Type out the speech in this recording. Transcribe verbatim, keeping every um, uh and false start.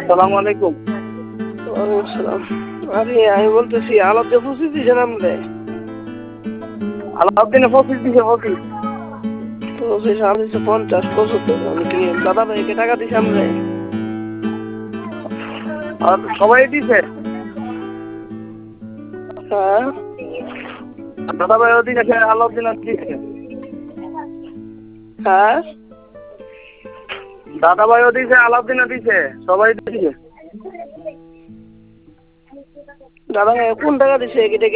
সালাম আলাইকুম। ওয়ালাইকুম আসসালাম। আরে আমি বলতেছি আলাদা পঁচিশ দিয়েছেন আপনি? আলাউদ্দিনে পঁচিশ দিছে পঁচিশ। পঁচিশ আমি তো পঞ্চাশ পঁচাত্তর আমি কি দাদা ভাইকে টাকা দিছি আপনি? আর সবাই দিছে। হ্যাঁ দাদা ভাই দিছে, আলাউদ্দিন দিছে। হ্যাঁ দাদা ভাইও দিছে, আলাউদ্দিনও দিছে, সবাই দিছে। দাদা ভাই কোন টাকা দিছে?